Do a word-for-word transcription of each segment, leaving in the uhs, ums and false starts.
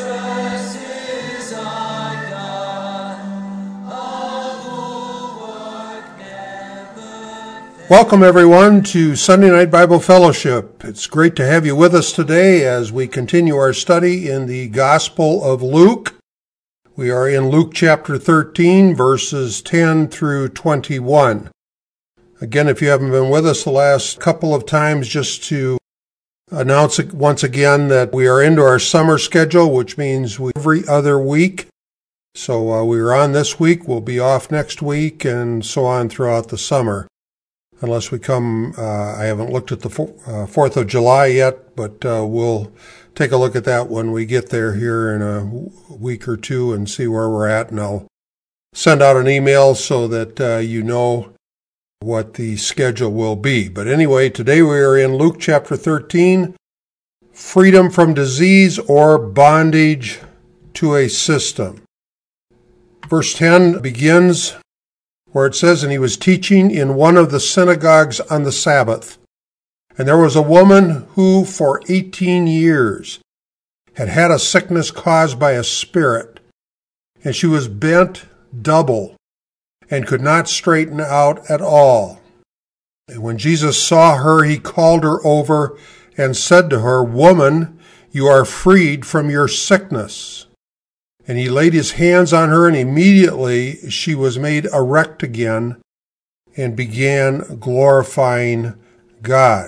Welcome, everyone, to Sunday Night Bible Fellowship. It's great to have you with us today as we continue our study in the Gospel of Luke. We are in Luke chapter thirteen, verses ten through twenty-one. Again, if you haven't been with us the last couple of times, just to announce once again that we are into our summer schedule, which means we, every other week. So uh, we are on this week, we'll be off next week, and so on throughout the summer. Unless we come, uh, I haven't looked at the fourth of July yet, but uh, we'll take a look at that when we get there here in a week or two and see where we're at. And I'll send out an email so that uh, you know what the schedule will be. But anyway, today we are in Luke chapter thirteen, freedom from disease or bondage to a system. Verse ten begins where it says, "And he was teaching in one of the synagogues on the Sabbath. And there was a woman who for eighteen years had had a sickness caused by a spirit, and she was bent double and could not straighten out at all. And when Jesus saw her, he called her over and said to her, 'Woman, you are freed from your sickness.' And he laid his hands on her, and immediately she was made erect again and began glorifying God."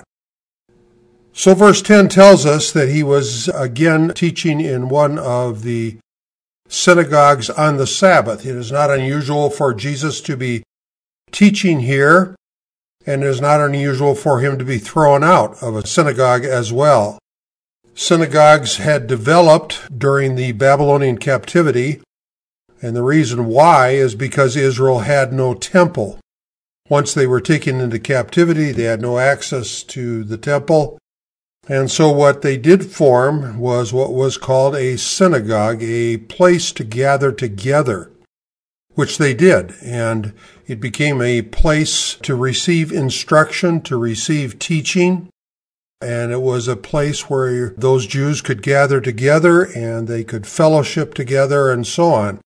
So verse ten tells us that he was again teaching in one of the synagogues on the Sabbath. It is not unusual for Jesus to be teaching here, and it is not unusual for him to be thrown out of a synagogue as well. Synagogues had developed during the Babylonian captivity, and the reason why is because Israel had no temple. Once they were taken into captivity, they had no access to the temple, and so what they did form was what was called a synagogue, a place to gather together, which they did, and it became a place to receive instruction, to receive teaching. And it was a place where those Jews could gather together and they could fellowship together and so on.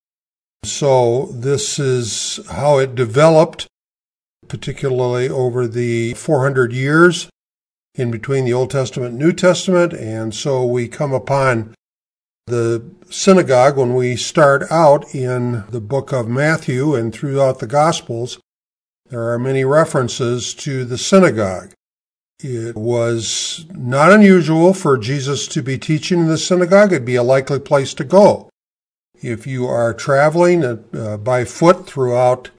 So this is how it developed, particularly over the four hundred years in between the Old Testament and New Testament. And so we come upon the synagogue when we start out in the book of Matthew and throughout the Gospels. There are many references to the synagogue. It was not unusual for Jesus to be teaching in the synagogue. It'd be a likely place to go. If you are traveling uh, by foot throughout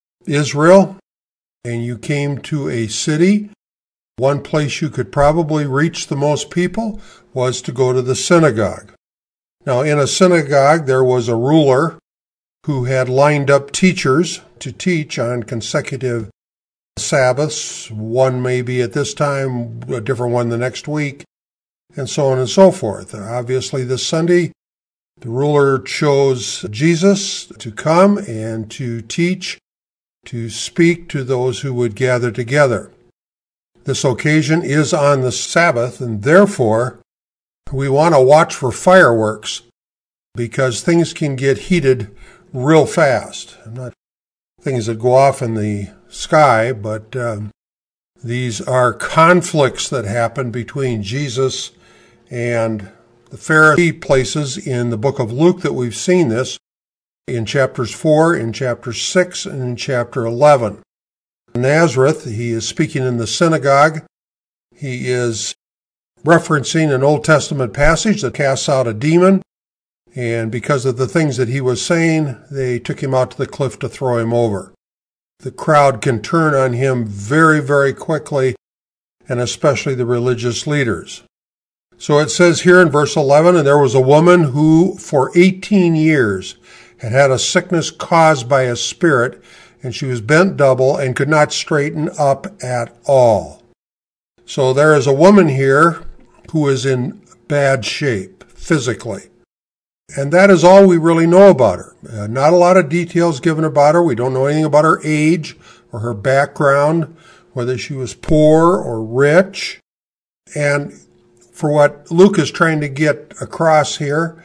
Israel and you came to a city, one place you could probably reach the most people was to go to the synagogue. Now, in a synagogue, there was a ruler who had lined up teachers to teach on consecutive Sabbaths, one maybe at this time, a different one the next week, and so on and so forth. Obviously, this Sunday, the ruler chose Jesus to come and to teach, to speak to those who would gather together. This occasion is on the Sabbath, and therefore, we want to watch for fireworks because things can get heated real fast. Not things that go off in the sky, but um, these are conflicts that happen between Jesus and the Pharisee places in the book of Luke that we've seen this in chapters four, in chapter six, and in chapter eleven. In Nazareth, he is speaking in the synagogue. He is referencing an Old Testament passage that casts out a demon, and because of the things that he was saying, they took him out to the cliff to throw him over. The crowd can turn on him very, very quickly, and especially the religious leaders. So it says here in verse eleven, "And there was a woman who for eighteen years had had a sickness caused by a spirit, and she was bent double and could not straighten up at all." So there is a woman here who is in bad shape physically. And that is all we really know about her. Uh, not a lot of details given about her. We don't know anything about her age or her background, whether she was poor or rich. And for what Luke is trying to get across here,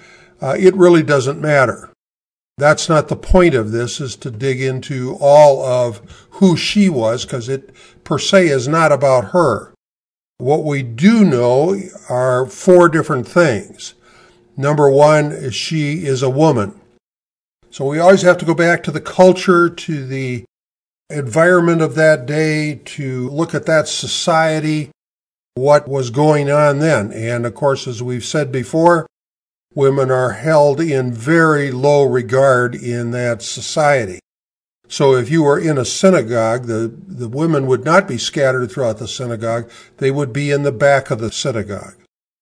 uh, it really doesn't matter. That's not the point of this, is to dig into all of who she was, because it per se is not about her. What we do know are four different things. Number one, she is a woman. So we always have to go back to the culture, to the environment of that day, to look at that society, what was going on then. And of course, as we've said before, women are held in very low regard in that society. So if you were in a synagogue, the, the women would not be scattered throughout the synagogue. They would be in the back of the synagogue.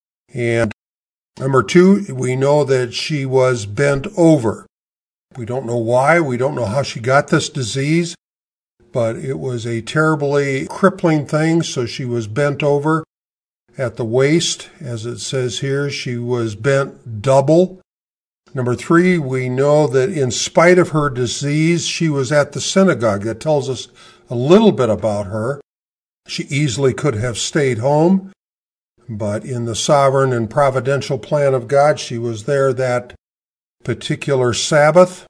And number two, we know that she was bent over. We don't know why. We don't know how she got this disease, but it was a terribly crippling thing. So she was bent over at the waist. As it says here, she was bent double. Number three, we know that in spite of her disease, she was at the synagogue. That tells us a little bit about her. She easily could have stayed home, but in the sovereign and providential plan of God, she was there that particular Sabbath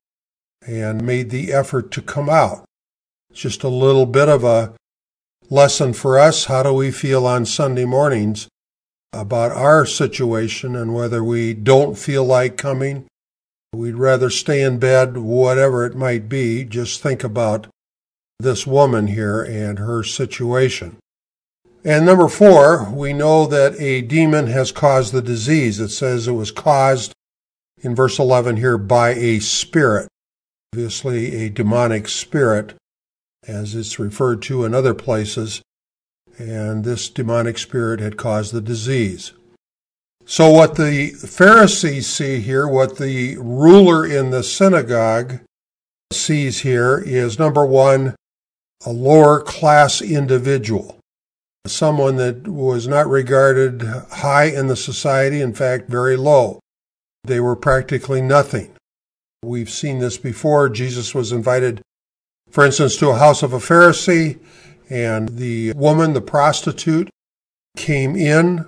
and made the effort to come out. Just a little bit of a lesson for us. How do we feel on Sunday mornings about our situation and whether we don't feel like coming? We'd rather stay in bed, whatever it might be. Just think about this woman here and her situation. And number four, we know that a demon has caused the disease. It says it was caused in verse eleven here by a spirit, obviously a demonic spirit, as it's referred to in other places. And this demonic spirit had caused the disease. So what the Pharisees see here, what the ruler in the synagogue sees here is, number one, a lower class individual, someone that was not regarded high in the society, in fact, very low. They were practically nothing. We've seen this before. Jesus was invited, for instance, to a house of a Pharisee, and the woman, the prostitute, came in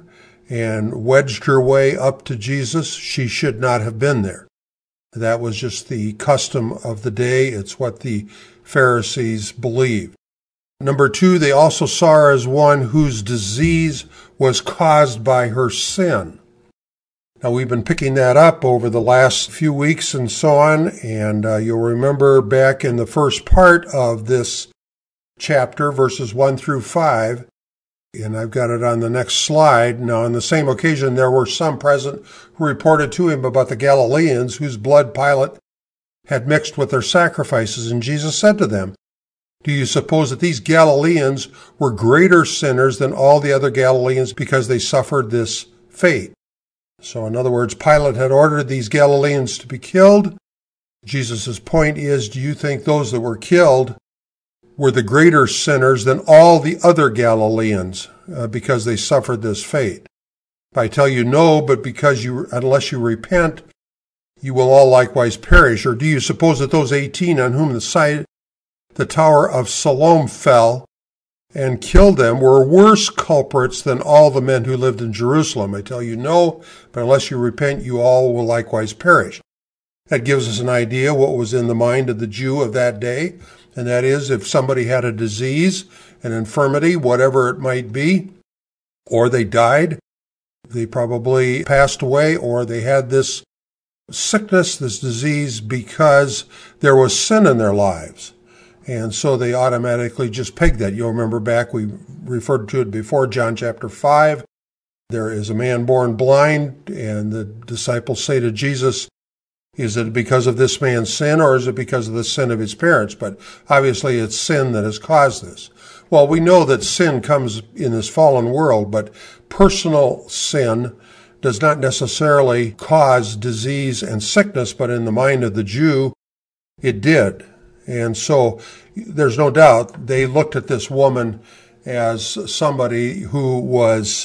and wedged her way up to Jesus. She should not have been there. That was just the custom of the day. It's what the Pharisees believed. Number two, they also saw her as one whose disease was caused by her sin. Now, we've been picking that up over the last few weeks and so on, and uh, you'll remember back in the first part of this chapter, verses one through five, and I've got it on the next slide. Now, on the same occasion, there were some present who reported to him about the Galileans whose blood Pilate had mixed with their sacrifices. And Jesus said to them, "Do you suppose that these Galileans were greater sinners than all the other Galileans because they suffered this fate?" So, in other words, Pilate had ordered these Galileans to be killed. Jesus' point is, do you think those that were killed were the greater sinners than all the other Galileans uh, because they suffered this fate? I tell you no, but because you, unless you repent, you will all likewise perish. Or do you suppose that those eighteen on whom the side, the tower of Siloam fell and killed them were worse culprits than all the men who lived in Jerusalem? I tell you no, but unless you repent, you all will likewise perish. That gives us an idea what was in the mind of the Jew of that day. And that is, if somebody had a disease, an infirmity, whatever it might be, or they died, they probably passed away, or they had this sickness, this disease, because there was sin in their lives. And so they automatically just pegged that. You'll remember back, we referred to it before, John chapter five. There is a man born blind, and the disciples say to Jesus, is it because of this man's sin, or is it because of the sin of his parents? But obviously it's sin that has caused this. Well, we know that sin comes in this fallen world, but personal sin does not necessarily cause disease and sickness, but in the mind of the Jew, it did. And so there's no doubt they looked at this woman as somebody who was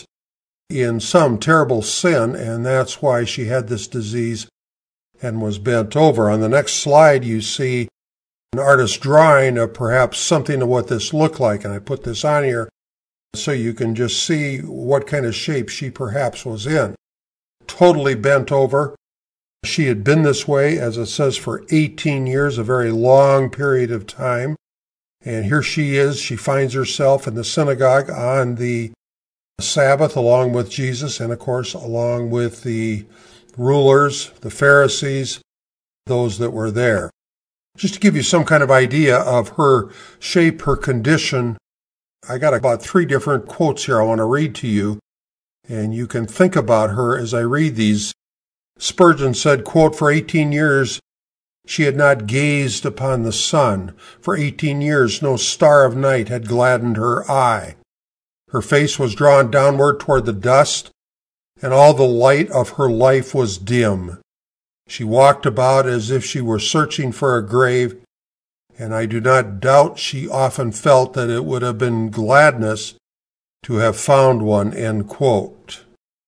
in some terrible sin, and that's why she had this disease and was bent over. On the next slide, you see an artist's drawing of perhaps something of what this looked like, and I put this on here so you can just see what kind of shape she perhaps was in. Totally bent over. She had been this way, as it says, for eighteen years, a very long period of time. And here she is. She finds herself in the synagogue on the Sabbath along with Jesus and, of course, along with the rulers, the Pharisees, those that were there. Just to give you some kind of idea of her shape, her condition, I got about three different quotes here I want to read to you, and you can think about her as I read these. Spurgeon said, quote, "For eighteen years she had not gazed upon the sun. For eighteen years no star of night had gladdened her eye. Her face was drawn downward toward the dust, and all the light of her life was dim. She walked about as if she were searching for a grave, and I do not doubt she often felt that it would have been gladness to have found one," end quote.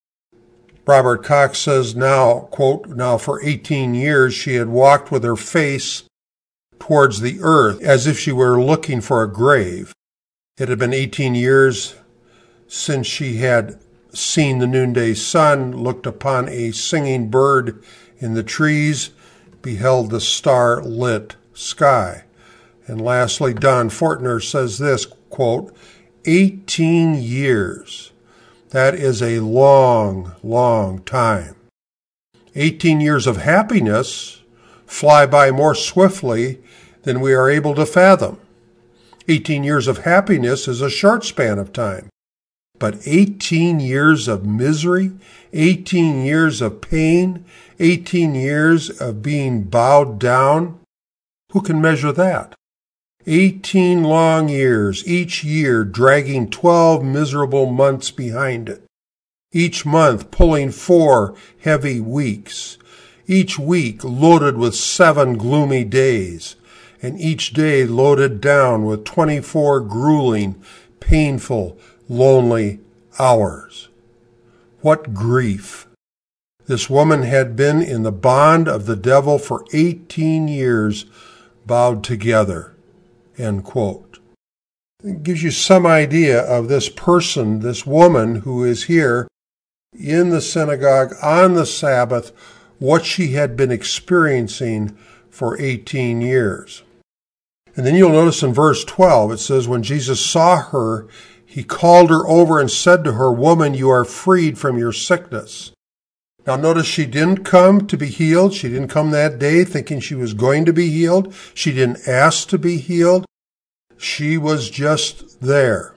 Robert Cox says now, quote, "Now for eighteen years she had walked with her face towards the earth as if she were looking for a grave. It had been eighteen years since she had seen the noonday sun, looked upon a singing bird in the trees, beheld the star-lit sky." And lastly, Don Fortner says this, quote, eighteen years. That is a long, long time. eighteen years of happiness fly by more swiftly than we are able to fathom. eighteen years of happiness is a short span of time. But eighteen years of misery, eighteen years of pain, eighteen years of being bowed down, who can measure that? Eighteen long years, each year dragging twelve miserable months behind it. Each month pulling four heavy weeks. Each week loaded with seven gloomy days, and each day loaded down with twenty-four grueling, painful, lonely hours. What grief! This woman had been in the bond of the devil for eighteen years, bowed together. End quote. It gives you some idea of this person, this woman who is here in the synagogue on the Sabbath, what she had been experiencing for eighteen years. And then you'll notice in verse twelve, it says, "When Jesus saw her, he called her over and said to her, 'Woman, you are freed from your sickness.'" Now notice she didn't come to be healed. She didn't come that day thinking she was going to be healed. She didn't ask to be healed. She was just there.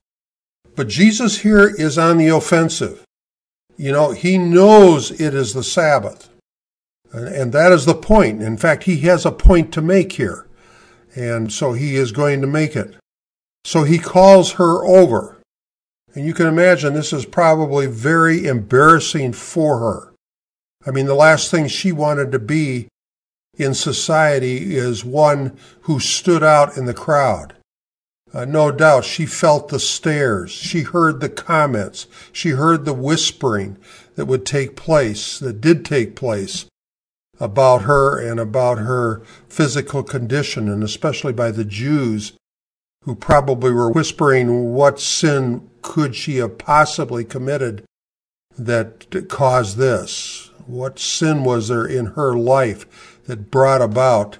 But Jesus here is on the offensive. You know, he knows it is the Sabbath. And that is the point. In fact, he has a point to make here. And so he is going to make it. So he calls her over. And you can imagine this is probably very embarrassing for her. I mean, the last thing she wanted to be in society is one who stood out in the crowd. Uh, no doubt she felt the stares. She heard the comments. She heard the whispering that would take place, that did take place about her and about her physical condition, and especially by the Jews who probably were whispering, what sin could she have possibly committed that caused this? What sin was there in her life that brought about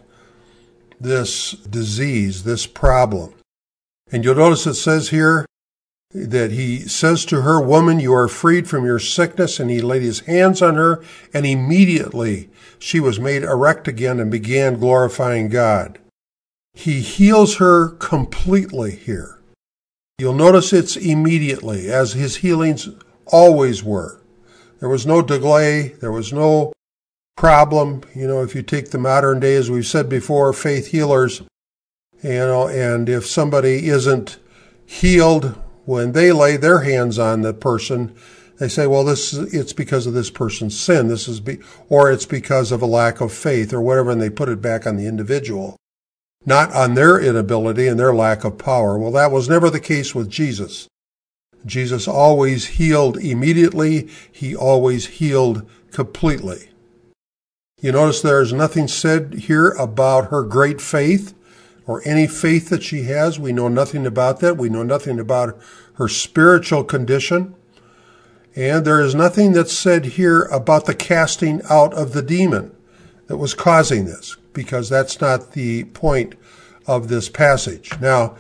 this disease, this problem? And you'll notice it says here that he says to her, "Woman, you are freed from your sickness." And he laid his hands on her, and immediately she was made erect again and began glorifying God. He heals her completely here. You'll notice it's immediately, as his healings always were. There was no delay. There was no problem. You know, if you take the modern day, as we've said before, faith healers, you know, and if somebody isn't healed when they lay their hands on the person, they say, well, this is, it's because of this person's sin. This is, be, or it's because of a lack of faith or whatever, and they put it back on the individual, not on their inability and their lack of power. Well, that was never the case with Jesus. Jesus always healed immediately. He always healed completely. You notice there's nothing said here about her great faith or any faith that she has. We know nothing about that. We know nothing about her spiritual condition. And there is nothing that's said here about the casting out of the demon that was causing this, because that's not the point of this passage. Now,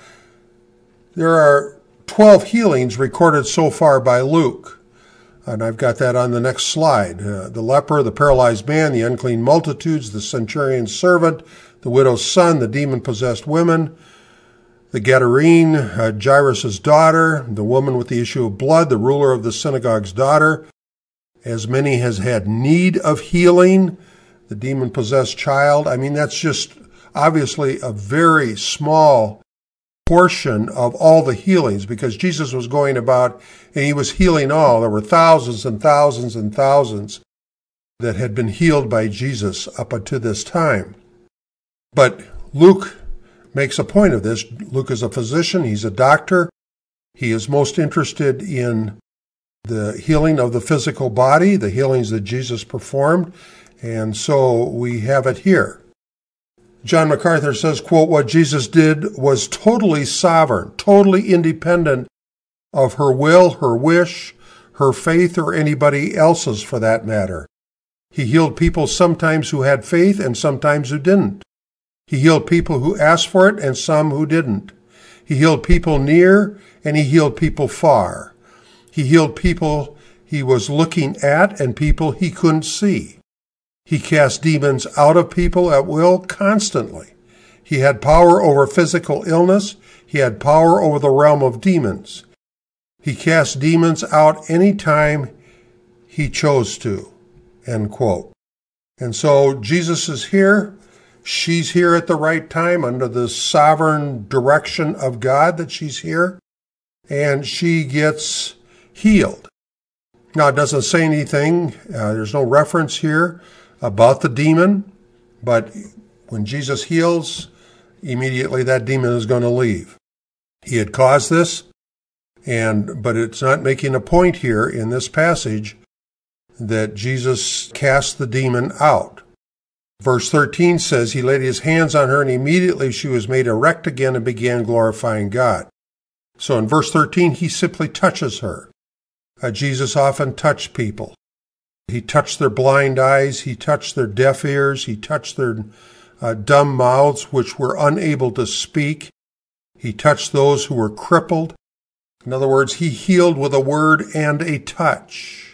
there are twelve healings recorded so far by Luke, and I've got that on the next slide. Uh, the leper, the paralyzed man, the unclean multitudes, the centurion's servant, the widow's son, the demon-possessed women, the Gadarene, uh, Jairus' daughter, the woman with the issue of blood, the ruler of the synagogue's daughter, as many as had need of healing, the demon-possessed child. I mean, that's just obviously a very small portion of all the healings, because Jesus was going about and he was healing all. There were thousands and thousands and thousands that had been healed by Jesus up until this time. But Luke makes a point of this. Luke is a physician. He's a doctor. He is most interested in the healing of the physical body, the healings that Jesus performed. And so we have it here. John MacArthur says, quote, what Jesus did was totally sovereign, totally independent of her will, her wish, her faith, or anybody else's for that matter. He healed people sometimes who had faith and sometimes who didn't. He healed people who asked for it and some who didn't. He healed people near and he healed people far. He healed people he was looking at and people he couldn't see. He cast demons out of people at will constantly. He had power over physical illness. He had power over the realm of demons. He cast demons out any time he chose to, end quote. And so Jesus is here. She's here at the right time under the sovereign direction of God that she's here, and she gets healed. Now, it doesn't say anything. Uh, there's no reference here about the demon, but when Jesus heals, immediately that demon is going to leave. He had caused this, and but it's not making a point here in this passage that Jesus cast the demon out. Verse thirteen says, he laid his hands on her, and immediately she was made erect again and began glorifying God. So in verse thirteen, he simply touches her. Uh, Jesus often touched people. He touched their blind eyes. He touched their deaf ears. He touched their uh, dumb mouths, which were unable to speak. He touched those who were crippled. In other words, he healed with a word and a touch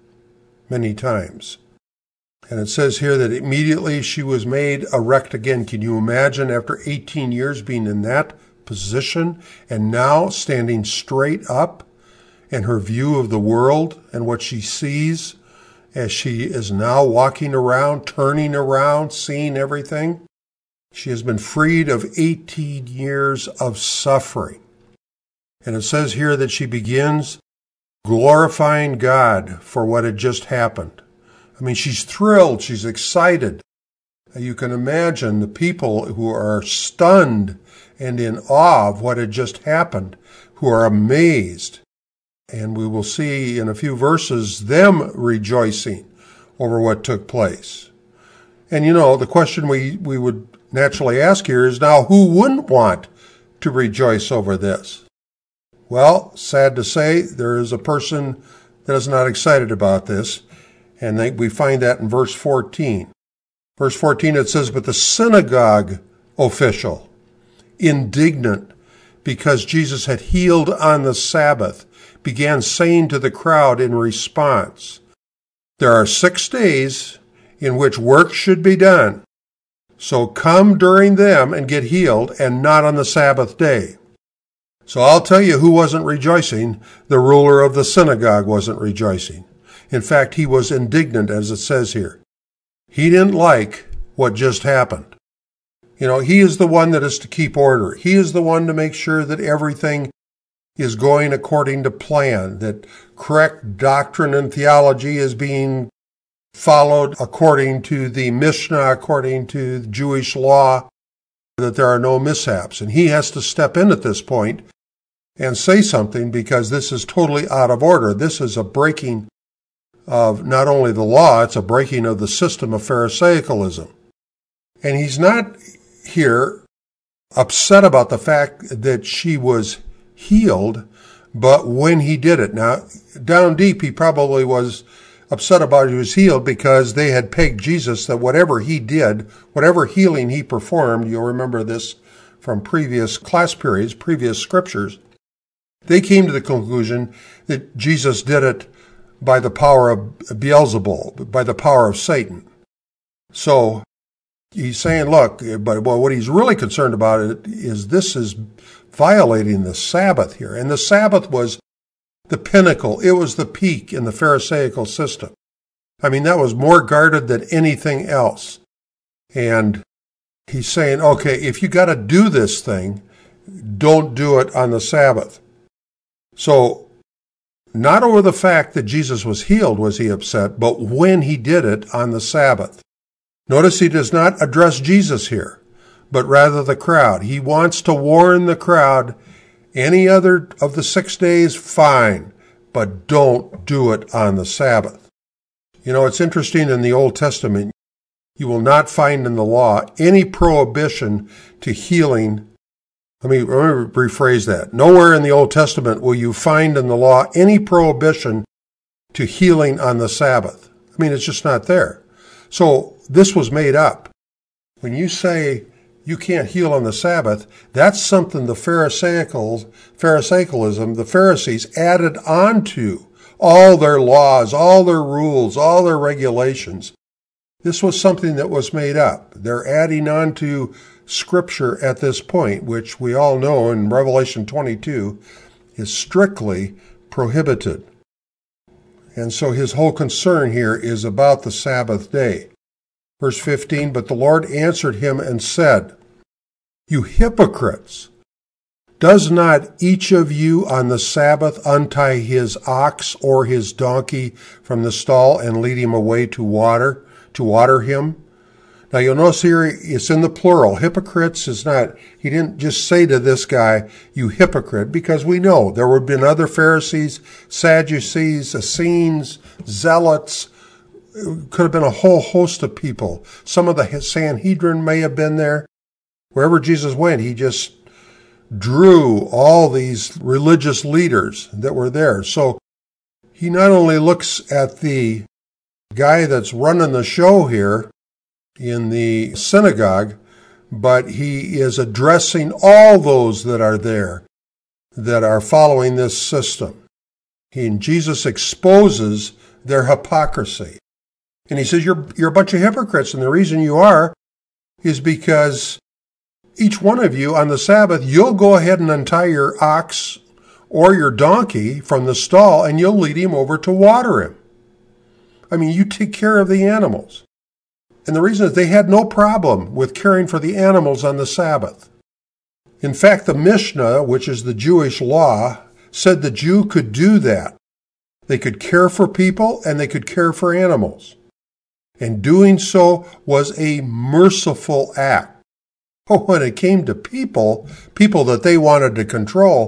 many times. And it says here that immediately she was made erect again. Can you imagine after eighteen years being in that position and now standing straight up, and her view of the world and what she sees as she is now walking around, turning around, seeing everything? She has been freed of eighteen years of suffering. And it says here that she begins glorifying God for what had just happened. I mean, she's thrilled, she's excited. You can imagine the people who are stunned and in awe of what had just happened, who are amazed. And we will see in a few verses them rejoicing over what took place. And you know, the question we, we would naturally ask here is now, who wouldn't want to rejoice over this? Well, sad to say, there is a person that is not excited about this. And they, we find that in verse fourteen. Verse fourteen, it says, but the synagogue official, indignant because Jesus had healed on the Sabbath, began saying to the crowd in response, there are six days in which work should be done. So come during them and get healed, and not on the Sabbath day. So I'll tell you who wasn't rejoicing. The ruler of the synagogue wasn't rejoicing. In fact, he was indignant, as it says here. He didn't like what just happened. You know, he is the one that is to keep order. He is the one to make sure that everything is going according to plan, that correct doctrine and theology is being followed according to the Mishnah, according to the Jewish law, that there are no mishaps. And he has to step in at this point and say something, because this is totally out of order. This is a breaking of not only the law, it's a breaking of the system of Pharisaicalism. And he's not here upset about the fact that she was healed, but when he did it. Now, down deep, he probably was upset about he was healed because they had pegged Jesus that whatever he did, whatever healing he performed, you'll remember this from previous class periods, previous scriptures, they came to the conclusion that Jesus did it by the power of Beelzebul, by the power of Satan. So he's saying, look, but well, what he's really concerned about it is this is violating the Sabbath here. And the Sabbath was the pinnacle. It was the peak in the Pharisaical system. I mean, that was more guarded than anything else. And he's saying, okay, if you got to do this thing, don't do it on the Sabbath. So not over the fact that Jesus was healed was he upset, but when he did it on the Sabbath. Notice he does not address Jesus here, but rather the crowd. He wants to warn the crowd, any other of the six days, fine, but don't do it on the Sabbath. You know, it's interesting in the Old Testament, you will not find in the law any prohibition to healing. Let me, let me rephrase that. Nowhere in the Old Testament will you find in the law any prohibition to healing on the Sabbath. I mean, it's just not there. So this was made up. When you say you can't heal on the Sabbath, that's something the Pharisaical, Pharisaicalism, the Pharisees added onto all their laws, all their rules, all their regulations. This was something that was made up. They're adding on to Scripture at this point, which we all know in Revelation twenty-two is strictly prohibited. And so his whole concern here is about the Sabbath day. Verse fifteen, but the Lord answered him and said, you hypocrites, does not each of you on the Sabbath untie his ox or his donkey from the stall and lead him away to water, to water him? Now you'll notice here it's in the plural. Hypocrites is not, he didn't just say to this guy, you hypocrite, because we know there would have been other Pharisees, Sadducees, Essenes, Zealots. It could have been a whole host of people. Some of the Sanhedrin may have been there. Wherever Jesus went, he just drew all these religious leaders that were there. So he not only looks at the guy that's running the show here in the synagogue, but he is addressing all those that are there that are following this system. And Jesus exposes their hypocrisy. And he says, you're, you're a bunch of hypocrites, and the reason you are is because each one of you on the Sabbath, you'll go ahead and untie your ox or your donkey from the stall, and you'll lead him over to water him. I mean, you take care of the animals. And the reason is they had no problem with caring for the animals on the Sabbath. In fact, the Mishnah, which is the Jewish law, said the Jew could do that. They could care for people and they could care for animals. And doing so was a merciful act. But when it came to people, people that they wanted to control,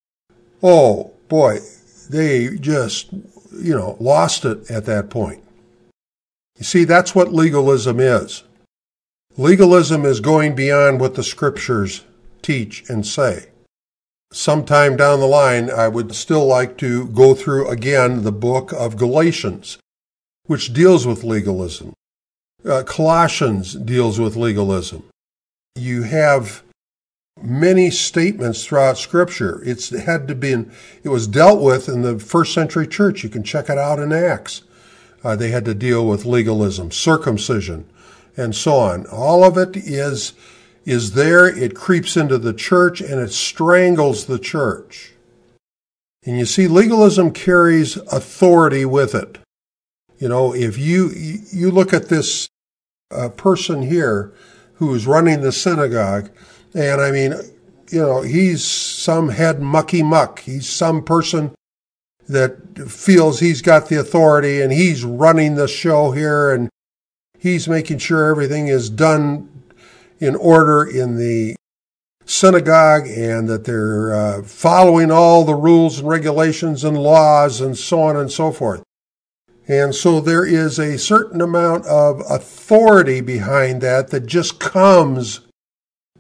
oh boy, they just, you know, lost it at that point. You see, that's what legalism is. Legalism is going beyond what the Scriptures teach and say. Sometime down the line, I would still like to go through again the book of Galatians, which deals with legalism. Uh, Colossians deals with legalism. You have many statements throughout Scripture. It's had to be, in, it was dealt with in the first century church. You can check it out in Acts. Uh, they had to deal with legalism, circumcision, and so on. All of it is, is there. It creeps into the church and it strangles the church. And you see, legalism carries authority with it. You know, if you, you look at this uh, person here who's running the synagogue, and I mean, you know, he's some head mucky muck. He's some person that feels he's got the authority and he's running the show here and he's making sure everything is done in order in the synagogue and that they're uh, following all the rules and regulations and laws and so on and so forth. And so there is a certain amount of authority behind that that just comes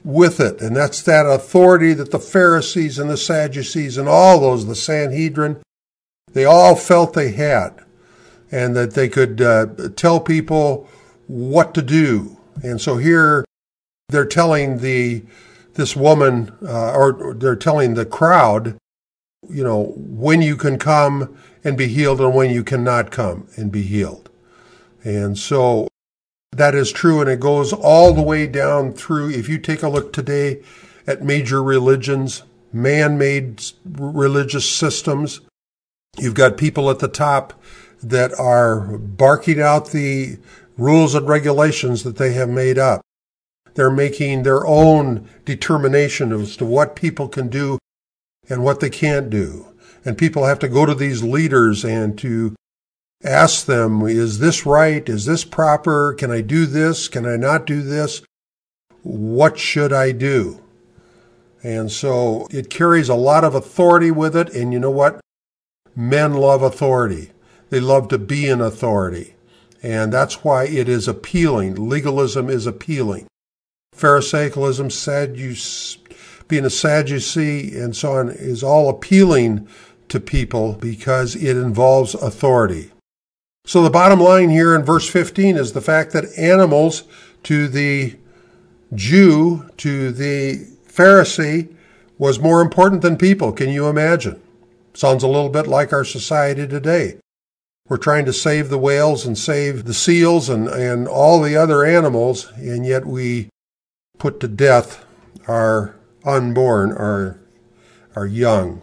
with it. And that's that authority that the Pharisees and the Sadducees and all those, the Sanhedrin, they all felt they had. And that they could uh, tell people what to do. And so here they're telling the this woman, uh, or they're telling the crowd, you know, when you can come and be healed and when you cannot come and be healed. And so that is true, and it goes all the way down through. If you take a look today at major religions, man-made religious systems, you've got people at the top that are barking out the rules and regulations that they have made up. They're making their own determination as to what people can do and what they can't do. And people have to go to these leaders and to ask them, is this right? Is this proper? Can I do this? Can I not do this? What should I do? And so it carries a lot of authority with it. And you know what? Men love authority. They love to be in authority. And that's why it is appealing. Legalism is appealing. Pharisaicalism, Sadduce, being a Sadducee and so on, is all appealing to people because it involves authority. So the bottom line here in verse fifteen is the fact that animals to the Jew, to the Pharisee, was more important than people. Can you imagine? Sounds a little bit like our society today. We're trying to save the whales and save the seals and, and all the other animals, and yet we put to death our unborn, our, our young.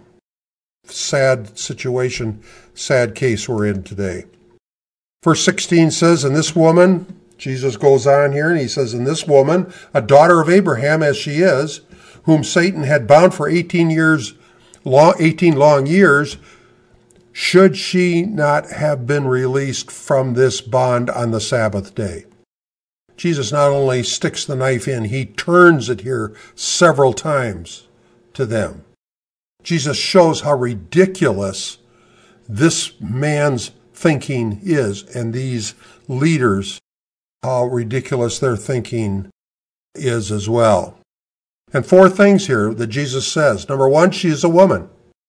Sad situation, sad case we're in today. Verse sixteen says, and this woman, Jesus goes on here and he says, and this woman, a daughter of Abraham as she is, whom Satan had bound for eighteen years, long, eighteen long years, should she not have been released from this bond on the Sabbath day? Jesus not only sticks the knife in, he turns it here several times to them. Jesus shows how ridiculous this man's thinking is, and these leaders, how ridiculous their thinking is as well. And four things here that Jesus says. Number one, she is a woman.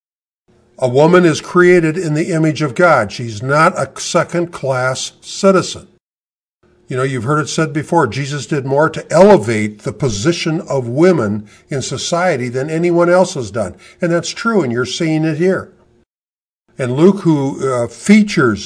A woman is created in the image of God. She's not a second-class citizen. You know, you've heard it said before, Jesus did more to elevate the position of women in society than anyone else has done. And that's true, and you're seeing it here. And Luke, who uh, features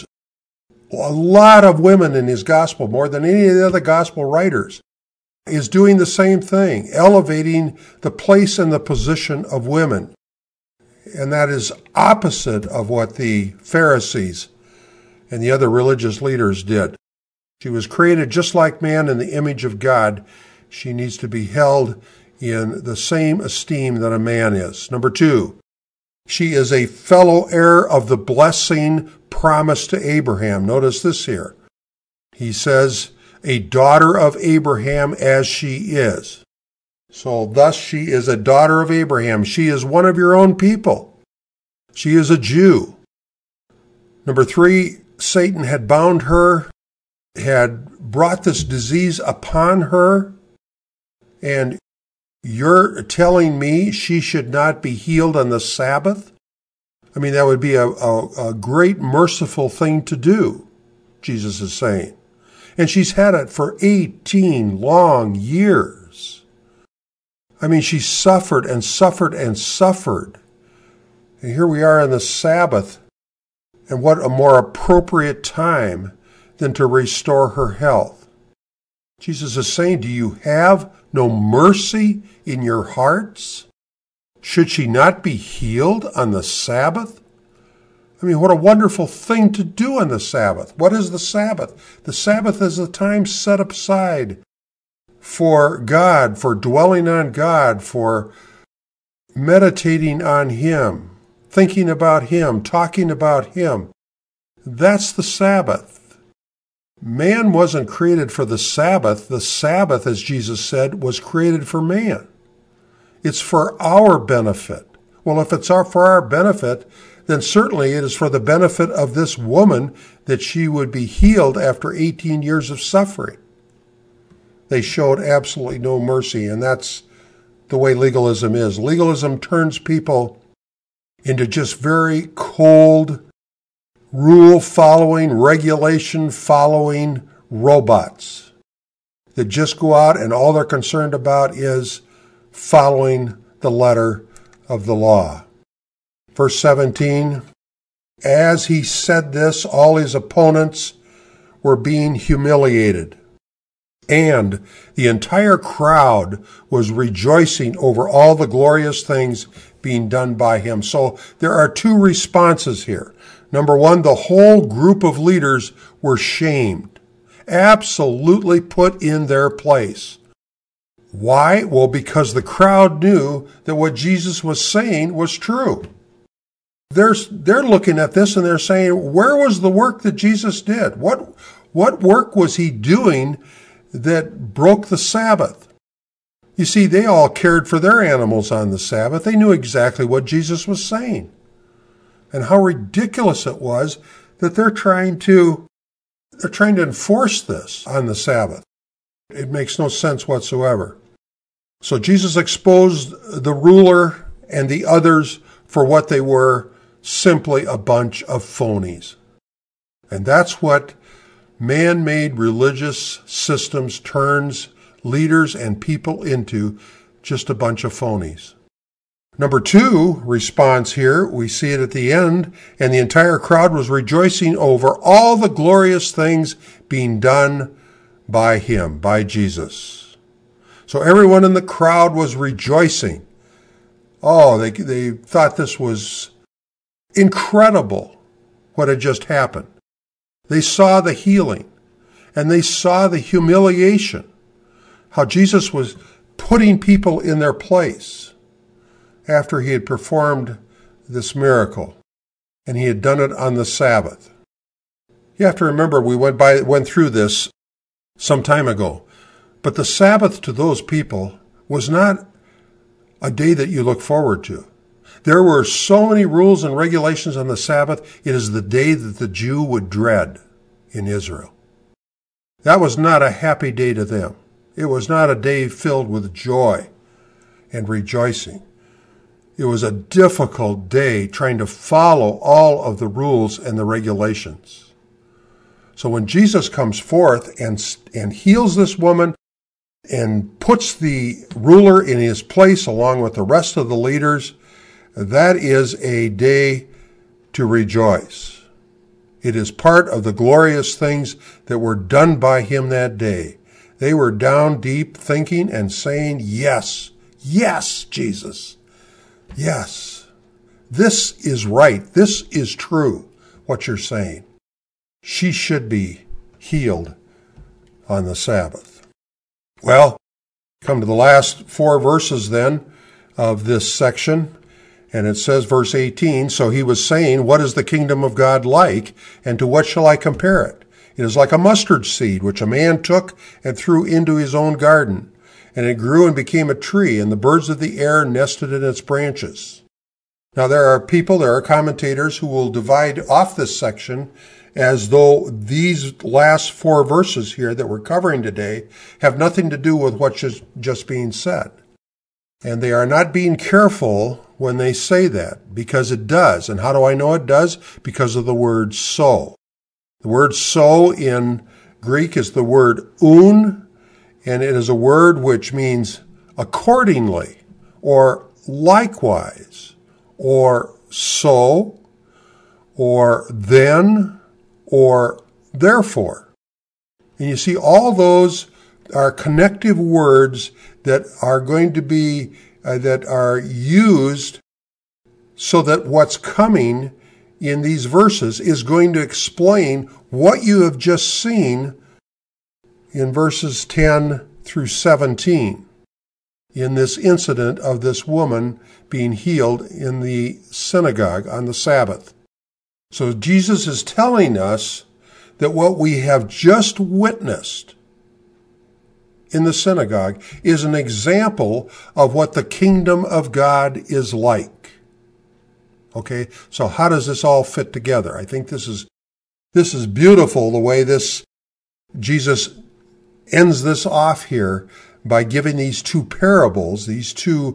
a lot of women in his gospel, more than any of the other gospel writers, is doing the same thing, elevating the place and the position of women. And that is opposite of what the Pharisees and the other religious leaders did. She was created just like man in the image of God. She needs to be held in the same esteem that a man is. Number two, she is a fellow heir of the blessing promised to Abraham. Notice this here. He says, a daughter of Abraham as she is. So thus she is a daughter of Abraham. She is one of your own people. She is a Jew. Number three, Satan had bound her, had brought this disease upon her, and you're telling me she should not be healed on the Sabbath? I mean, that would be a, a, a great merciful thing to do, Jesus is saying. And she's had it for eighteen long years. I mean, she suffered and suffered and suffered. And here we are on the Sabbath, and what a more appropriate time than to restore her health. Jesus is saying, do you have no mercy in your hearts? Should she not be healed on the Sabbath? I mean, what a wonderful thing to do on the Sabbath. What is the Sabbath? The Sabbath is a time set aside for God, for dwelling on God, for meditating on Him, thinking about Him, talking about Him. That's the Sabbath. Man wasn't created for the Sabbath. The Sabbath, as Jesus said, was created for man. It's for our benefit. Well, if it's our, for our benefit, then certainly it is for the benefit of this woman that she would be healed after eighteen years of suffering. They showed absolutely no mercy, and that's the way legalism is. Legalism turns people into just very cold, rule-following, regulation-following robots that just go out and all they're concerned about is following the letter of the law. Verse seventeen, as he said this, all his opponents were being humiliated, and the entire crowd was rejoicing over all the glorious things being done by him. So there are two responses here. Number one, the whole group of leaders were shamed, absolutely put in their place. Why? Well, because the crowd knew that what Jesus was saying was true. They're, they're looking at this and they're saying, where was the work that Jesus did? What, what work was he doing that broke the Sabbath? You see, they all cared for their animals on the Sabbath. They knew exactly what Jesus was saying and how ridiculous it was that they're trying to, they're trying to enforce this on the Sabbath. It makes no sense whatsoever. So Jesus exposed the ruler and the others for what they were, simply a bunch of phonies. And that's what man-made religious systems turns leaders and people into, just a bunch of phonies. Number two response here, we see it at the end, and the entire crowd was rejoicing over all the glorious things being done by him, by Jesus. So everyone in the crowd was rejoicing. Oh, they, they thought this was incredible, what had just happened. They saw the healing, and they saw the humiliation, how Jesus was putting people in their place after he had performed this miracle, and he had done it on the Sabbath. You have to remember, we went by went through this some time ago, but the Sabbath to those people was not a day that you look forward to. There were so many rules and regulations on the Sabbath, it is the day that the Jew would dread in Israel. That was not a happy day to them. It was not a day filled with joy and rejoicing. It was a difficult day trying to follow all of the rules and the regulations. So when Jesus comes forth and, and heals this woman and puts the ruler in his place along with the rest of the leaders, that is a day to rejoice. It is part of the glorious things that were done by him that day. They were down deep thinking and saying, yes, yes, Jesus, yes, this is right. This is true, what you're saying. She should be healed on the Sabbath. Well, come to the last four verses then of this section. And it says, verse eighteen, so he was saying, what is the kingdom of God like, and to what shall I compare it? It is like a mustard seed, which a man took and threw into his own garden. And it grew and became a tree, and the birds of the air nested in its branches. Now there are people, there are commentators who will divide off this section as though these last four verses here that we're covering today have nothing to do with what's just, just being said. And they are not being careful when they say that, because it does. And how do I know it does? Because of the word so. The word so in Greek is the word un, and it is a word which means accordingly, or likewise, or so, or then, or therefore. And you see, all those are connective words that are going to be, uh, that are used so that what's coming in these verses is going to explain what you have just seen in verses ten through seventeen, in this incident of this woman being healed in the synagogue on the Sabbath. So Jesus is telling us that what we have just witnessed in the synagogue is an example of what the kingdom of God is like. Okay, so how does this all fit together? I think this is this is beautiful, the way this Jesus ends this off here by giving these two parables, these two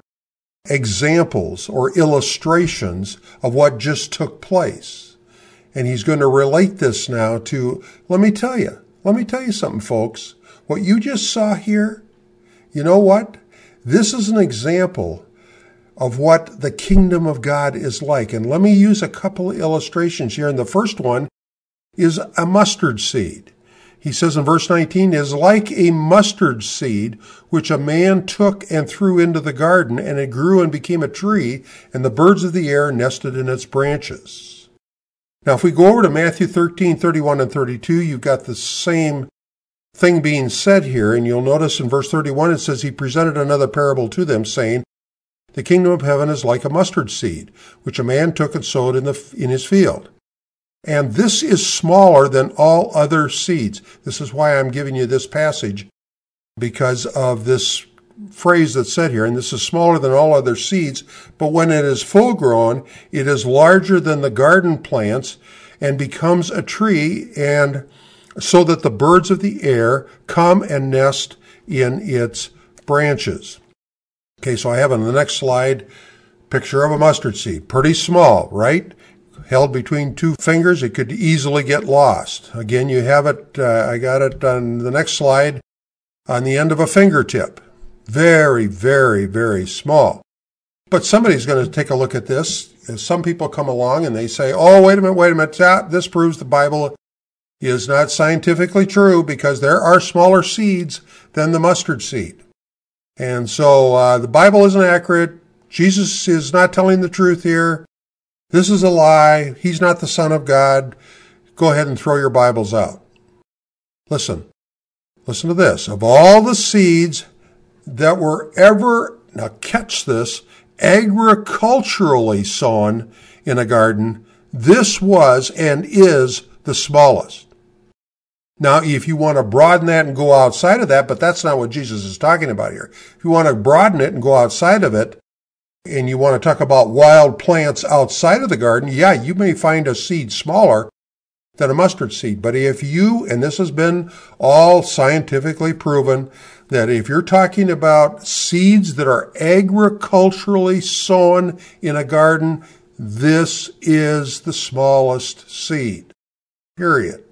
examples or illustrations of what just took place. And he's going to relate this now to, let me tell you, let me tell you something, folks. What you just saw here, you know what? This is an example of what the kingdom of God is like. And let me use a couple of illustrations here. And the first one is a mustard seed. He says in verse nineteen, is like a mustard seed, which a man took and threw into the garden, and it grew and became a tree, and the birds of the air nested in its branches. Now, if we go over to Matthew thirteen, thirty-one, and thirty-two, you've got the same thing being said here, and you'll notice in verse thirty-one, it says, he presented another parable to them, saying, the kingdom of heaven is like a mustard seed, which a man took and sowed in, the, in his field. And this is smaller than all other seeds. This is why I'm giving you this passage, because of this phrase that's said here. And this is smaller than all other seeds, but when it is full grown, it is larger than the garden plants and becomes a tree, and so that the birds of the air come and nest in its branches. Okay, so I have on the next slide, picture of a mustard seed. Pretty small, right? Held between two fingers, it could easily get lost. Again, you have it, uh, I got it on the next slide, on the end of a fingertip. Very, very, very small. But somebody's going to take a look at this. Some people come along and they say, oh, wait a minute, wait a minute, this proves the Bible is not scientifically true because there are smaller seeds than the mustard seed. And so uh, the Bible isn't accurate. Jesus is not telling the truth here. This is a lie. He's not the Son of God. Go ahead and throw your Bibles out. Listen. Listen to this. Of all the seeds that were ever, now catch this, agriculturally sown in a garden, this was and is the smallest. Now, if you want to broaden that and go outside of that, but that's not what Jesus is talking about here. If you want to broaden it and go outside of it, and you want to talk about wild plants outside of the garden, yeah, you may find a seed smaller than a mustard seed. But if you, and this has been all scientifically proven, that if you're talking about seeds that are agriculturally sown in a garden, this is the smallest seed, period.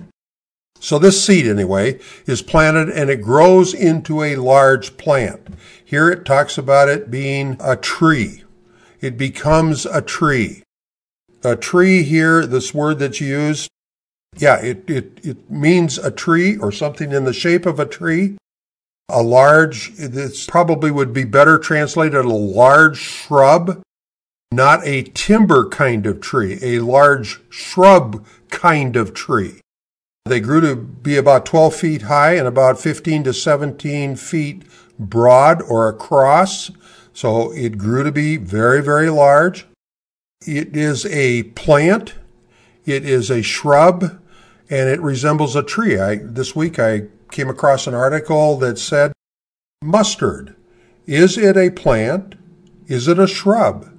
So this seed, anyway, is planted and it grows into a large plant. Here it talks about it being a tree. It becomes a tree. A tree here, this word that's used, yeah, it, it, it means a tree or something in the shape of a tree. A large, this probably would be better translated a large shrub, not a timber kind of tree, a large shrub kind of tree. They grew to be about twelve feet high and about fifteen to seventeen feet broad or across. So it grew to be very, very large. It is a plant. It is a shrub, and it resembles a tree. I, this week I came across an article that said, mustard. Is it a plant? Is it a shrub?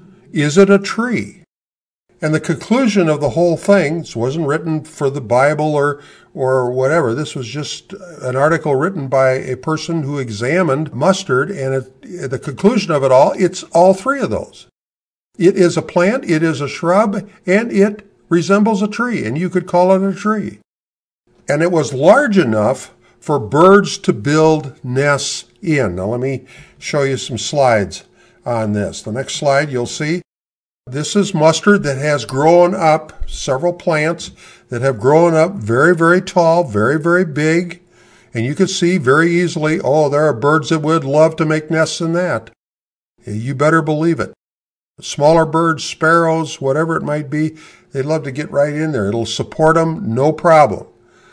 Is it a tree? And the conclusion of the whole thing, this wasn't written for the Bible or or whatever. This was just an article written by a person who examined mustard, and it, the conclusion of it all, it's all three of those. It is a plant, it is a shrub, and it resembles a tree, and you could call it a tree. And it was large enough for birds to build nests in. Now let me show you some slides on this. The next slide you'll see. This is mustard that has grown up, several plants that have grown up very, very tall, very, very big. And you can see very easily, oh, there are birds that would love to make nests in that. You better believe it. Smaller birds, sparrows, whatever it might be, they'd love to get right in there. It'll support them, no problem.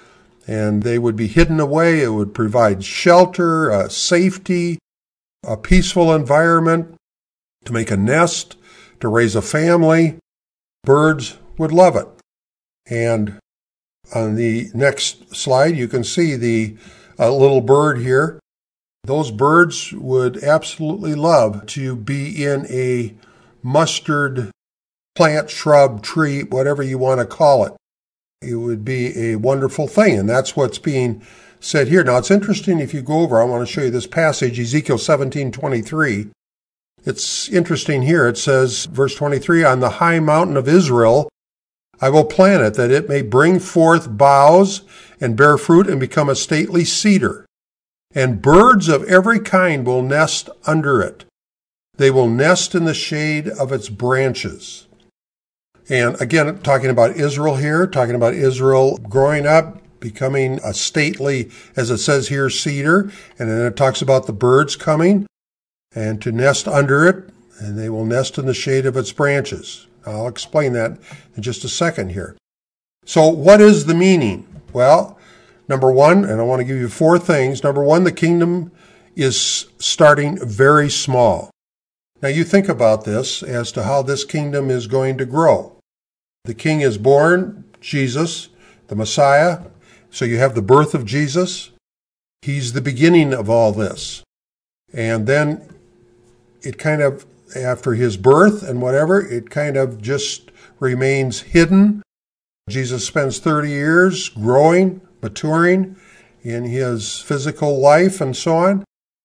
And they would be hidden away. It would provide shelter, uh, safety, a peaceful environment to make a nest, to raise a family. Birds would love it. And on the next slide, you can see the uh, little bird here. Those birds would absolutely love to be in a mustard plant, shrub, tree, whatever you want to call it. it would be a wonderful thing. And that's what's being said here. Now, it's interesting if you go over, I want to show you this passage, Ezekiel seventeen twenty-three. It's interesting here. It says, verse twenty-three, on the high mountain of Israel, I will plant it, that it may bring forth boughs and bear fruit and become a stately cedar. And birds of every kind will nest under it. They will nest in the shade of its branches. And again, talking about Israel here, talking about Israel growing up, becoming a stately, as it says here, cedar. And then it talks about the birds coming and to nest under it, and they will nest in the shade of its branches. I'll explain that in just a second here. So what is the meaning? Well, number one, and I want to give you four things. Number one, the kingdom is starting very small. Now you think about this as to how this kingdom is going to grow. The king is born, Jesus, the Messiah. So you have the birth of Jesus. He's the beginning of all this. And then it kind of, after his birth and whatever, it kind of just remains hidden. Jesus spends thirty years growing, maturing in his physical life and so on,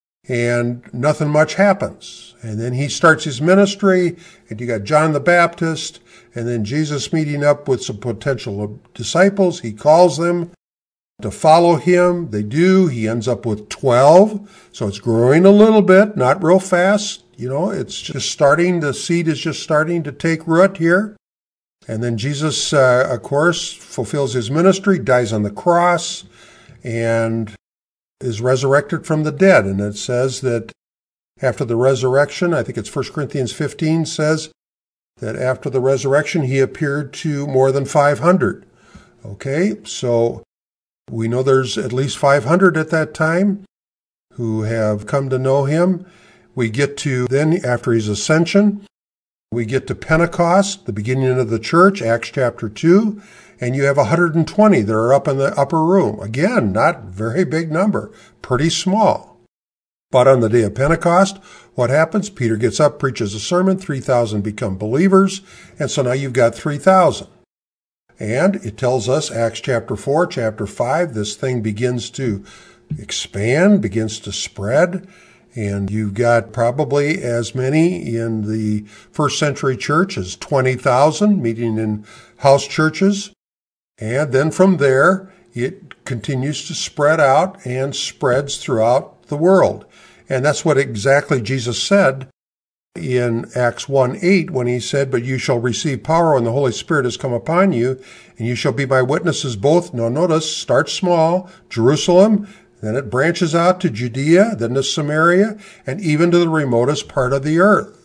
and nothing much happens. And then he starts his ministry, and you got John the Baptist, and then Jesus meeting up with some potential disciples. He calls them to follow him. They do. He ends up with twelve. So it's growing a little bit, not real fast. You know, it's just starting. The seed is just starting to take root here. And then Jesus, uh, of course, fulfills his ministry, dies on the cross, and is resurrected from the dead. And it says that after the resurrection, I think it's First Corinthians fifteen says that after the resurrection, he appeared to more than five hundred. Okay, so we know there's at least five hundred at that time who have come to know him. We get to then, after his ascension, we get to Pentecost, the beginning of the church, Acts chapter two, and you have one hundred twenty that are up in the upper room. Again, not very big number, pretty small. But on the day of Pentecost, what happens? Peter gets up, preaches a sermon, three thousand become believers, and so now you've got three thousand. And it tells us, Acts chapter four, chapter five, this thing begins to expand, begins to spread. And you've got probably as many in the first century church as twenty thousand meeting in house churches. And then from there, it continues to spread out and spreads throughout the world. And that's what exactly Jesus said in Acts one eight when he said, but you shall receive power when the Holy Spirit has come upon you, and you shall be my witnesses both. Now notice, start small, Jerusalem, then it branches out to Judea, then to Samaria, and even to the remotest part of the earth.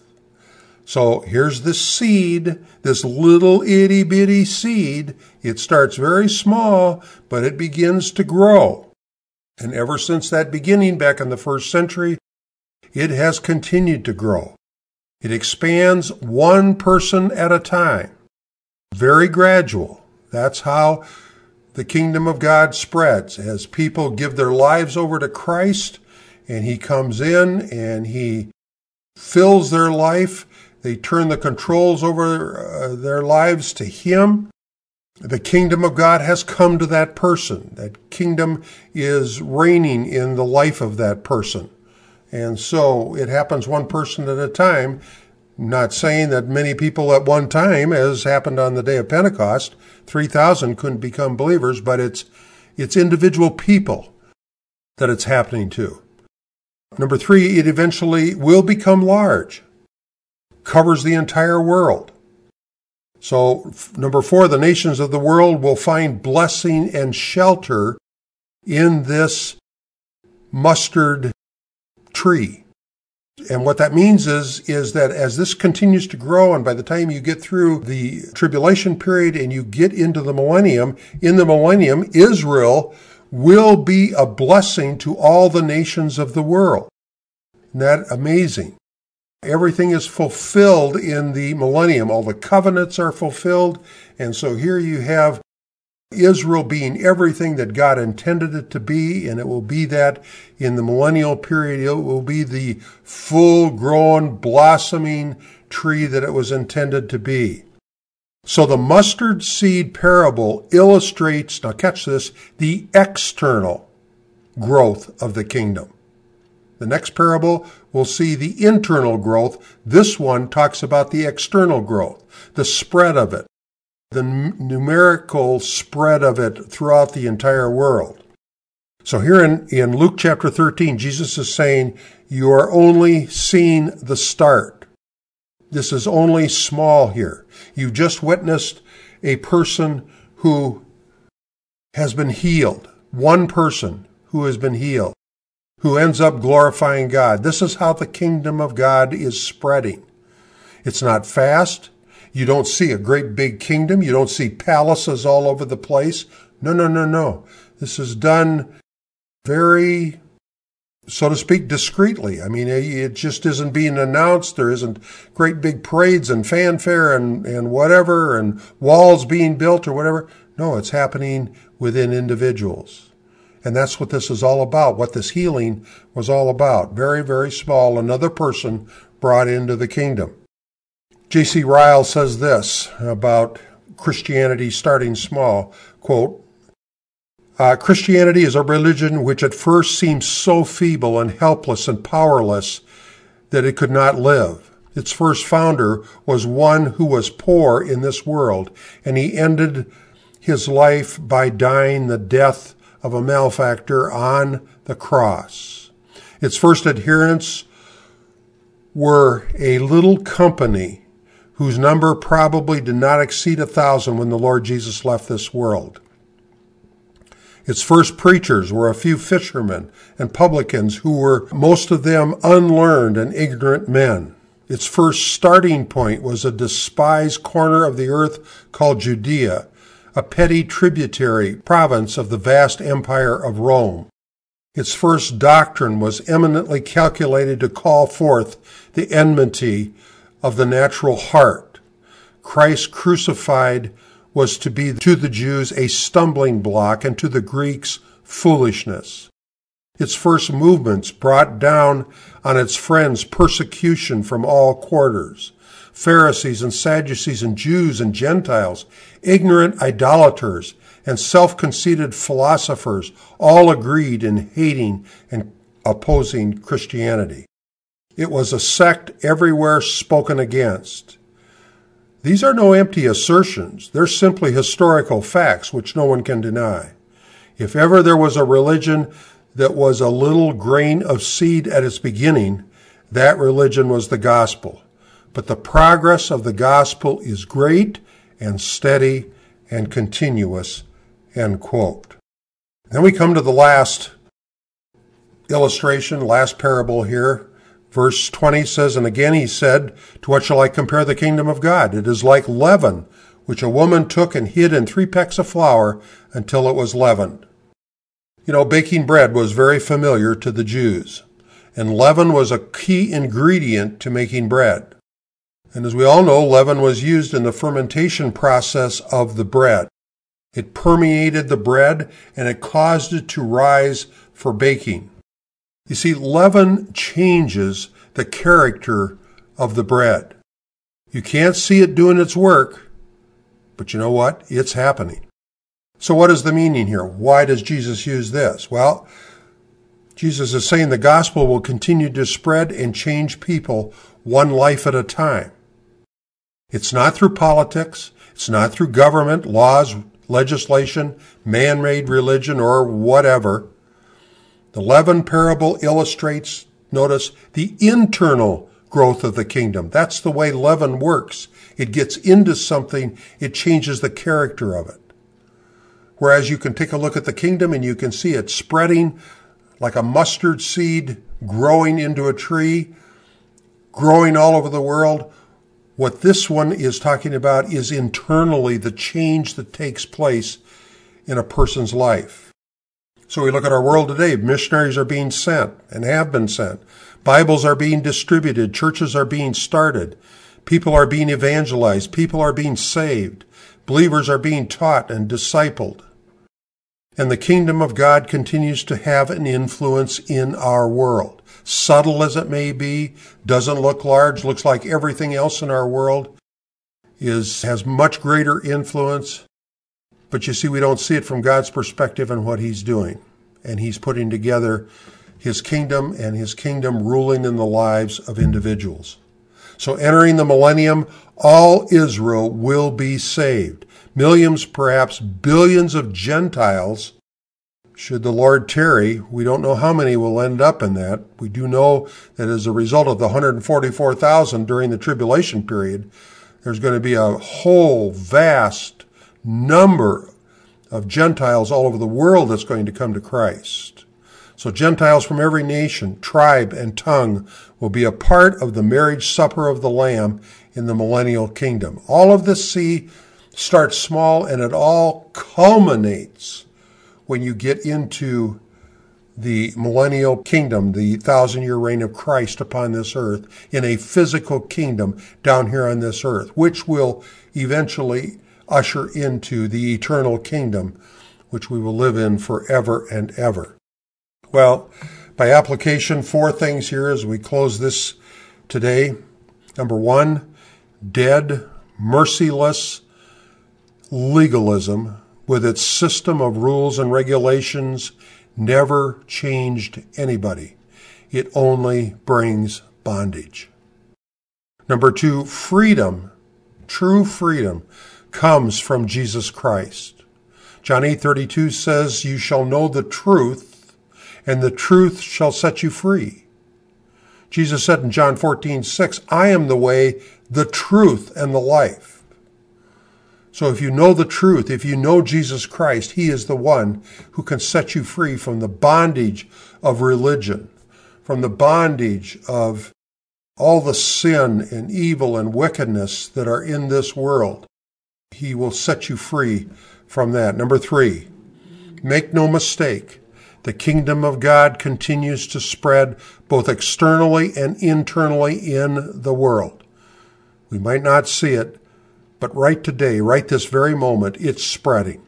So here's this seed, this little itty bitty seed. It starts very small, but it begins to grow. And ever since that beginning back in the first century, it has continued to grow. It expands one person at a time. Very gradual. That's how the kingdom of God spreads as people give their lives over to Christ, and he comes in and he fills their life. They turn the controls over uh, their lives to him. The kingdom of God has come to that person. That kingdom is reigning in the life of that person. And so it happens one person at a time. Not saying that many people at one time, as happened on the day of Pentecost, three thousand couldn't become believers, but it's it's individual people that it's happening to. Number three, it eventually will become large, covers the entire world. So number four, the nations of the world will find blessing and shelter in this mustard tree. And what that means is, is that as this continues to grow, and by the time you get through the tribulation period and you get into the millennium, in the millennium, Israel will be a blessing to all the nations of the world. Isn't that amazing? Everything is fulfilled in the millennium. All the covenants are fulfilled. And so here you have Israel being everything that God intended it to be, and it will be that in the millennial period. It will be the full-grown, blossoming tree that it was intended to be. So the mustard seed parable illustrates, now catch this, the external growth of the kingdom. The next parable will see the internal growth. This one talks about the external growth, the spread of it, the numerical spread of it throughout the entire world. So here in, in Luke chapter thirteen, Jesus is saying, you are only seeing the start. This is only small here. You've just witnessed a person who has been healed. One person who has been healed, who ends up glorifying God. This is how the kingdom of God is spreading. It's not fast. You don't see a great big kingdom. You don't see palaces all over the place. No, no, no, no. This is done very, so to speak, discreetly. I mean, it just isn't being announced. There isn't great big parades and fanfare and, and whatever, and walls being built or whatever. No, it's happening within individuals. And that's what this is all about, what this healing was all about. Very, very small, another person brought into the kingdom. J C Ryle says this about Christianity starting small, quote, Uh, Christianity is a religion which at first seems so feeble and helpless and powerless that it could not live. Its first founder was one who was poor in this world, and he ended his life by dying the death of a malefactor on the cross. Its first adherents were a little company whose number probably did not exceed a thousand when the Lord Jesus left this world. Its first preachers were a few fishermen and publicans who were, most of them, unlearned and ignorant men. Its first starting point was a despised corner of the earth called Judea, a petty tributary province of the vast empire of Rome. Its first doctrine was eminently calculated to call forth the enmity of the natural heart. Christ crucified was to be to the Jews a stumbling block and to the Greeks foolishness. Its first movements brought down on its friends persecution from all quarters. Pharisees and Sadducees and Jews and Gentiles, ignorant idolaters and self-conceited philosophers all agreed in hating and opposing Christianity. It was a sect everywhere spoken against. These are no empty assertions. They're simply historical facts which no one can deny. If ever there was a religion that was a little grain of seed at its beginning, that religion was the gospel. But the progress of the gospel is great and steady and continuous, end quote. Then we come to the last illustration, last parable here. Verse twenty says, And again he said, To what shall I compare the kingdom of God? It is like leaven, which a woman took and hid in three pecks of flour until it was leavened. You know, baking bread was very familiar to the Jews, and leaven was a key ingredient to making bread. And as we all know, leaven was used in the fermentation process of the bread. It permeated the bread, and it caused it to rise for baking. You see, leaven changes the character of the bread. You can't see it doing its work, but you know what? It's happening. So what is the meaning here? Why does Jesus use this? Well, Jesus is saying the gospel will continue to spread and change people one life at a time. It's not through politics. It's not through government, laws, legislation, man-made religion, or whatever. The leaven parable illustrates, notice, the internal growth of the kingdom. That's the way leaven works. It gets into something, it changes the character of it. Whereas you can take a look at the kingdom and you can see it spreading like a mustard seed, growing into a tree, growing all over the world. What this one is talking about is internally the change that takes place in a person's life. So we look at our world today. Missionaries are being sent and have been sent. Bibles are being distributed. Churches are being started. People are being evangelized. People are being saved. Believers are being taught and discipled. And the kingdom of God continues to have an influence in our world. Subtle as it may be, doesn't look large, looks like everything else in our world. is has much greater influence. But you see, we don't see it from God's perspective and what he's doing. And he's putting together his kingdom and his kingdom ruling in the lives of individuals. So entering the millennium, all Israel will be saved. Millions, perhaps billions of Gentiles, should the Lord tarry. We don't know how many will end up in that. We do know that as a result of the one hundred forty-four thousand during the tribulation period, there's going to be a whole vast number of Gentiles all over the world that's going to come to Christ. So Gentiles from every nation, tribe, and tongue will be a part of the marriage supper of the Lamb in the millennial kingdom. All of this, see, starts small, and it all culminates when you get into the millennial kingdom, the thousand-year reign of Christ upon this earth, in a physical kingdom down here on this earth, which will eventually usher into the eternal kingdom, which we will live in forever and ever. Well, by application, four things here as we close this today. Number one, dead, merciless legalism with its system of rules and regulations never changed anybody. It only brings bondage. Number two, freedom, true freedom, comes from Jesus Christ. John eight thirty-two says, "You shall know the truth, and the truth shall set you free." Jesus said in John fourteen six, "I am the way, the truth, and the life." So if you know the truth, if you know Jesus Christ, he is the one who can set you free from the bondage of religion, from the bondage of all the sin and evil and wickedness that are in this world. He will set you free from that. Number three, make no mistake, the kingdom of God continues to spread both externally and internally in the world. We might not see it, but right today, right this very moment, it's spreading.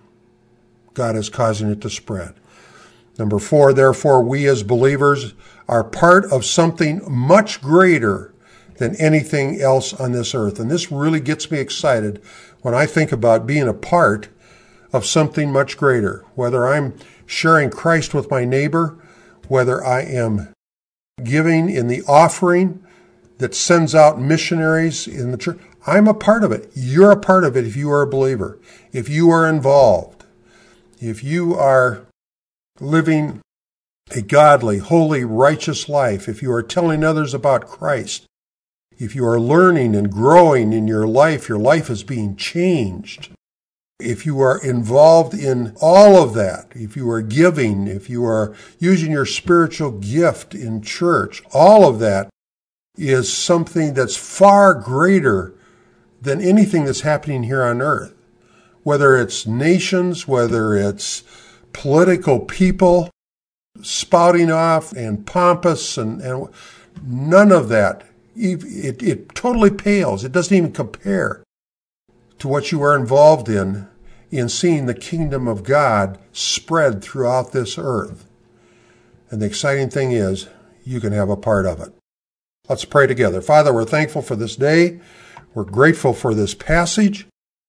God is causing it to spread. Number four, therefore, we as believers are part of something much greater than anything else on this earth. And this really gets me excited when I think about being a part of something much greater, whether I'm sharing Christ with my neighbor, whether I am giving in the offering that sends out missionaries in the church. I'm a part of it. You're a part of it if you are a believer, if you are involved, if you are living a godly, holy, righteous life, if you are telling others about Christ, if you are learning and growing in your life, your life is being changed. If you are involved in all of that, if you are giving, if you are using your spiritual gift in church, all of that is something that's far greater than anything that's happening here on earth. Whether it's nations, whether it's political people spouting off and pompous, and, and none of that. It, it totally pales. It doesn't even compare to what you are involved in, in seeing the kingdom of God spread throughout this earth. And the exciting thing is, you can have a part of it. Let's pray together. Father, we're thankful for this day. We're grateful for this passage.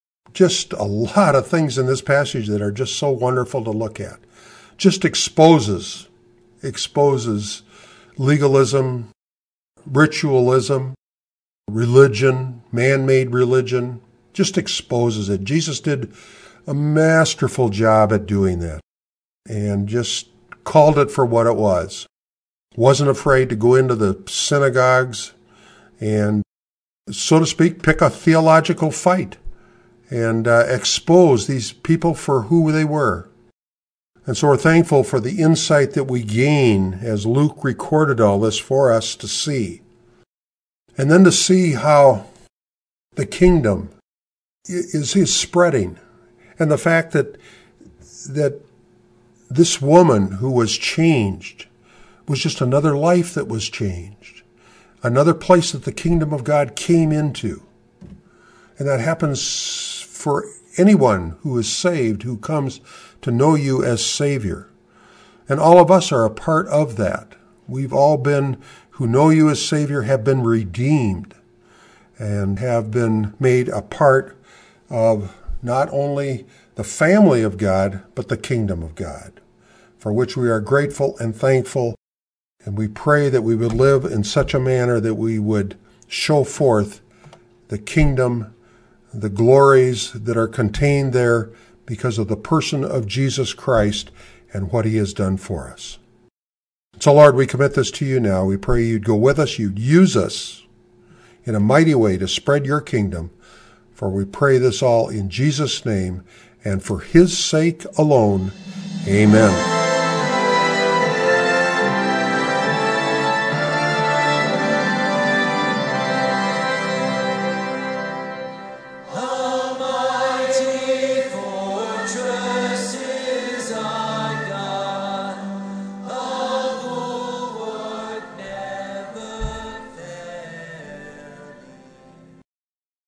Just a lot of things in this passage that are just so wonderful to look at. Just exposes, exposes legalism, ritualism, religion, man-made religion, just exposes it. Jesus did a masterful job at doing that and just called it for what it was. Wasn't afraid to go into the synagogues and, so to speak, pick a theological fight and uh, expose these people for who they were. And so we're thankful for the insight that we gain as Luke recorded all this for us to see. And then to see how the kingdom is, is spreading. And the fact that, that this woman who was changed was just another life that was changed. Another place that the kingdom of God came into. And that happens for anyone who is saved, who comes to know you as Savior. And all of us are a part of that. We've all been, who know you as Savior, have been redeemed. and have been made a part of not only the family of God, but the kingdom of God, for which we are grateful and thankful. And we pray that we would live in such a manner that we would show forth the kingdom, the glories that are contained there because of the person of Jesus Christ and what he has done for us. So, Lord, we commit this to you now. We pray you'd go with us, you'd use us in a mighty way to spread your kingdom. For we pray this all in Jesus' name and for his sake alone. Amen.